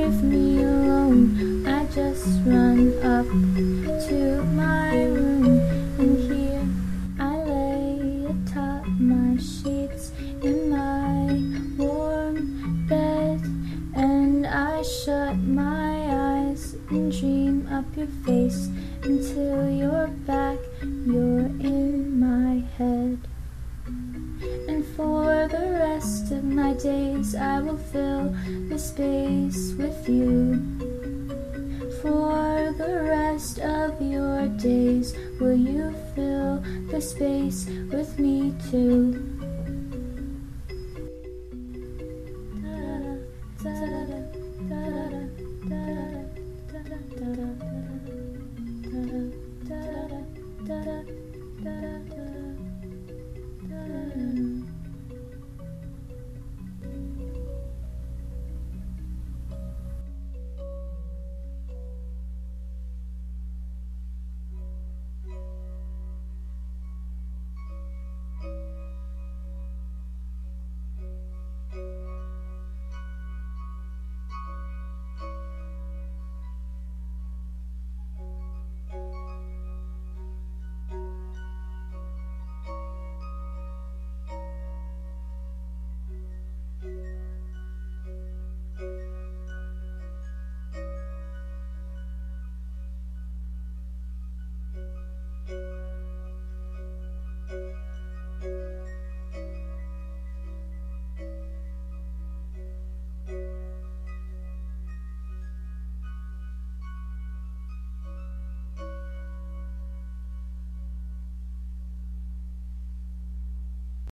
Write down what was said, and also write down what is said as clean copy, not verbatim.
leave me alone, I just run up to my room, and here I lay atop my sheets in my warm bed, and I shut my eyes and dream up your face until you're back, you're in my head. And for the rest of my days I will fill the space with you. For the rest of your days will you fill the space with me too?